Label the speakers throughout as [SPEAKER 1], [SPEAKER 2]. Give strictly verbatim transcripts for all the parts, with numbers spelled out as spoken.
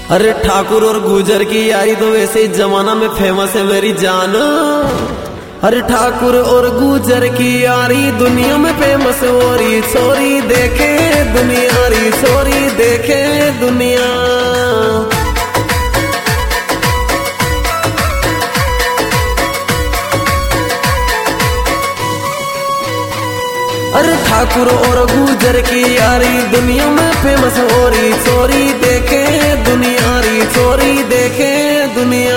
[SPEAKER 1] अरे ठाकुर और गुजर की यारी तो वैसे ही जमाना में फेमस है मेरी जान। अरे ठाकुर और गुजर की यारी दुनिया में फेमस है। ओरी छोरी देखे दुनिया, री छोरी देखे दुनिया। अरे ठाकुर और गुजर की यारी दुनिया में फेमस। ओरी छोरी देखे दुनिया, री छोरी देखे दुनिया।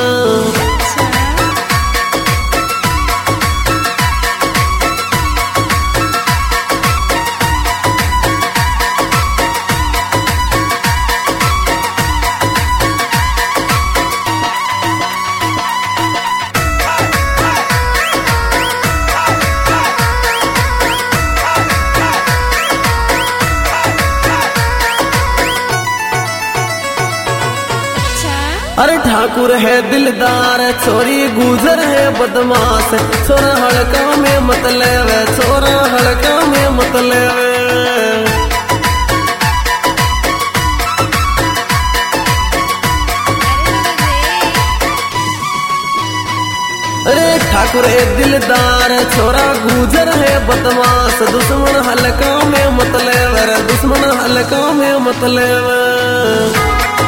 [SPEAKER 1] अरे ठाकुर है दिलदार, छोरी गुजर है बदमाश। छोरा हड़का में मतलब, छोरा हड़का में मतलब। अरे ठाकुर है दिलदार, छोरा गुजर है बदमाश। दुश्मन हल्का में मतलब, दुश्मन हल्का में मतलब।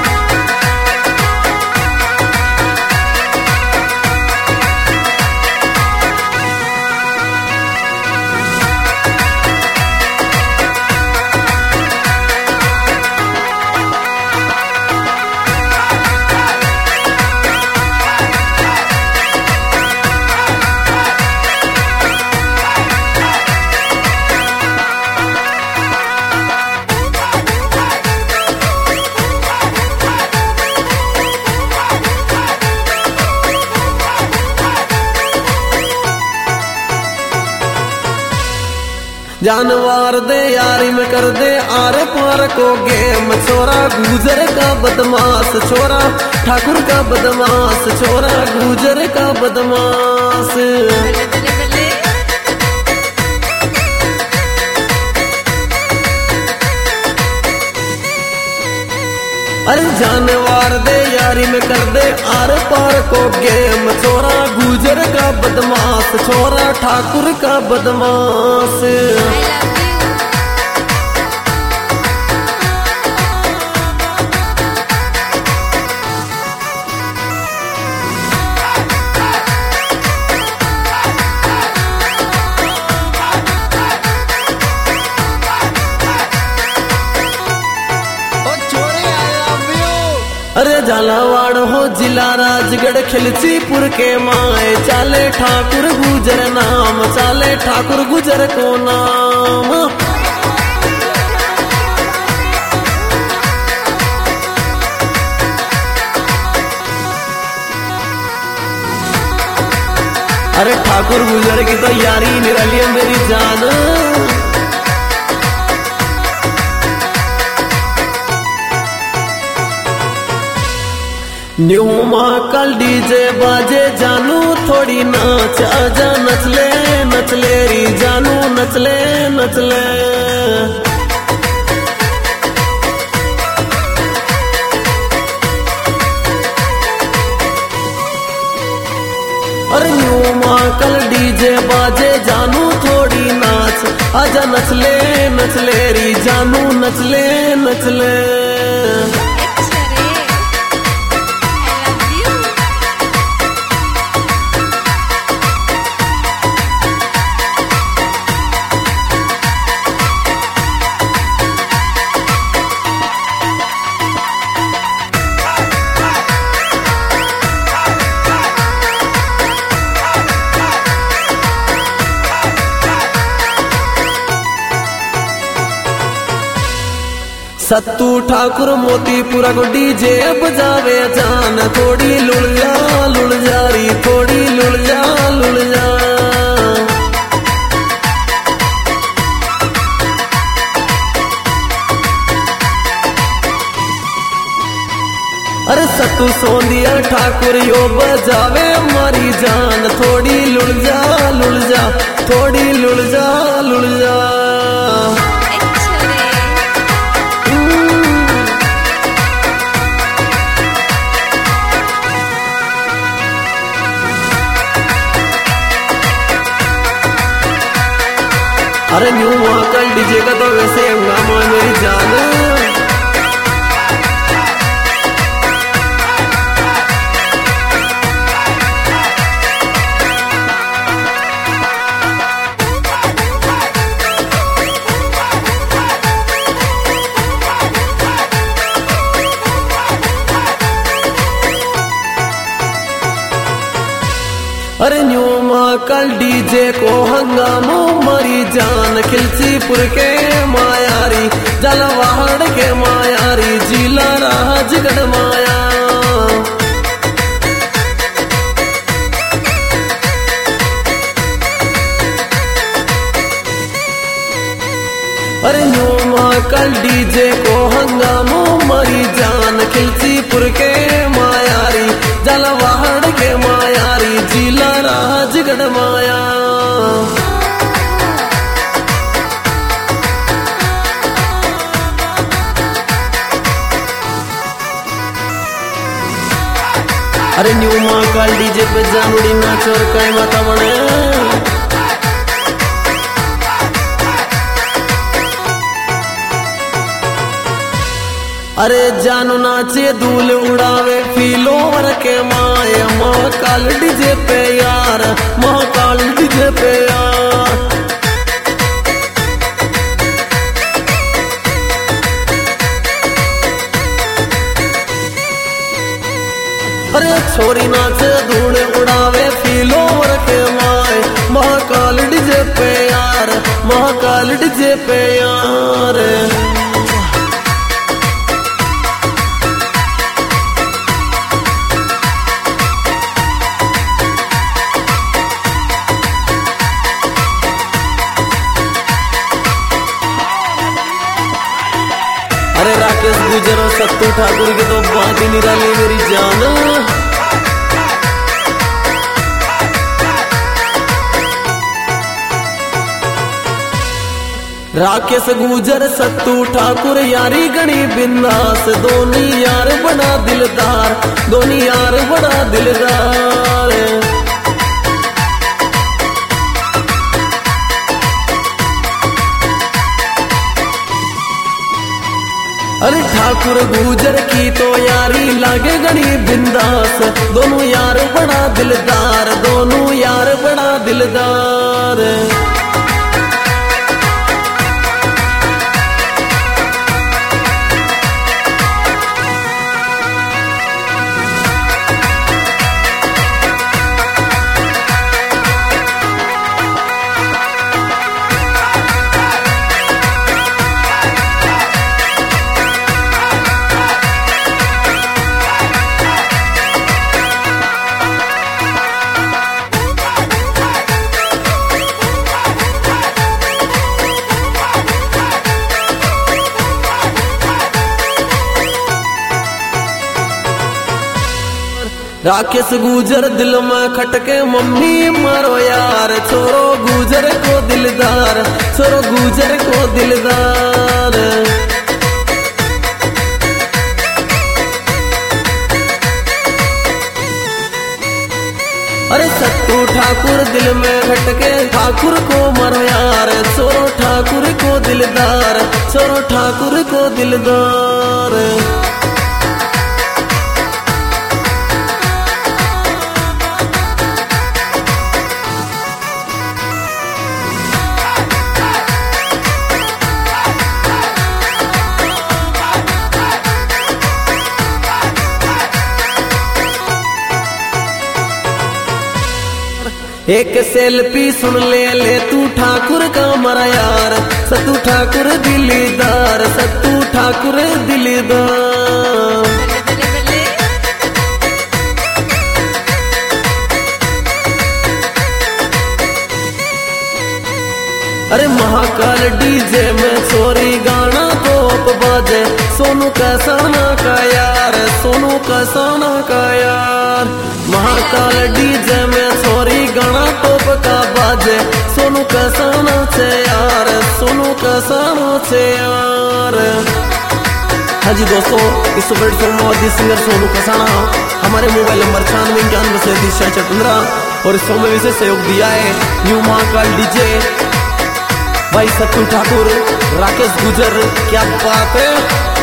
[SPEAKER 1] जानवर दे यारी में कर दे आर पार को गेम। छोरा गुजर का बदमाश, छोरा ठाकुर का बदमाश, छोरा गुजर का बदमाश। अरे जानवर दे यारी में कर दे आर पार को गेम। छोरा गुजर का बदमाश, छोरा ठाकुर का बदमाश। अरे झालावाड़ हो जिला राजगढ़ खिलचीपुर के माए। चाले ठाकुर गुजर नाम, चाले ठाकुर गुजर को नाम। अरे ठाकुर गुजर की तो यारी निराली है मेरी जान। न्यू महाकाल डीजे बाजे जानू थोड़ी नाच। आजा नचले नचले री जानू नचले नचले। अरे न्यू महाकाल डीजे बाजे जानू थोड़ी नाच। आजा नचले नचले री जानू नचले नचले। सत्तू ठाकुर मोतीपुरा को डीजे बजावे जान। थोड़ी लुल जा लुल जा री, थोड़ी लुल जा लुल जा। अरे सत्तू सोंदिया ठाकुर यो बजावे मारी जान। थोड़ी लुल जा लुल जा, थोड़ी लुल जा लुल जा। अरे न्यू महाकाल डीजे का तो वैसे हंगामा है मेरी जान। अरे न्यू महाकाल डीजे को हंगामो मरी जान। खिलचीपुर के मायारी, जलवाहड़ के मायारी, जिला राजगढ़ माया। अरे न्यू महाकाल डीजे को हंगामो मरी जान। खिलचीपुर के मायारी, जलवाहड़ के मायारी, जिला राजगढ़ माया। अरे न्यू महाकाल डीजे पे जानूड़ी नाच और कई माता बने। अरे जानू नाचे धूल उड़ावे फीलोवर के माया। महाकाल डीजे पे यार, महाकाल डीजे पे यार। अरे छोरी नाचे धूल उड़ावे फीलोवर के माए। महाकाल डीजे पे यार, महाकाल डीजे पे यार। अरे राकेश गुजर और सत्तू ठाकुर की तो बात ही निराली मेरी जान। राकेश गुजर सत्तू ठाकुर यारी गणी बिंदास। दोनी यार बड़ा दिलदार, दोनी यार बड़ा दिलदार। अरे ठाकुर गुजर की तो यारी लागे गणी बिंदास। दोनों यार बड़ा दिलदार, दोनों यार बड़ा दिलदार। राकेश गुजर दिल में खटके मम्मी मारो यार। छोरो गुजर को दिलदार, छोरो गुजर को दिलदार। अरे सत्तू ठाकुर दिल में खटके ठाकुर को मारो यार। छोरो ठाकुर को दिलदार, छोरो ठाकुर को दिलदार। एक सेल्फी सुन ले ले तू ठाकुर का मरा यार। सत्तू ठाकुर दिलदार, सत्तू ठाकुर दिलदार। अरे महाकाल डीजे में छोरी गाना तो बाजे। सोनू कसाना का यार, सोनू कसाना का यार। महाकाल डीजे में छोरी गाना टोप का बाजे। सोनू कसाना से यार, सोनू कसाना से यार। हाँ जी दोस्तों, इस प्लेटफॉर्म में सिंगर सोनू कसाना हमारे मोबाइल नंबर छियानवे इक्यानवे सैंतीस छह पंद्रह और इस सॉन्ग में विशेष सहयोग दिया है न्यू महाकाल डीजे। भाई सत्तू ठाकुर, राकेश गुजर, क्या बात है।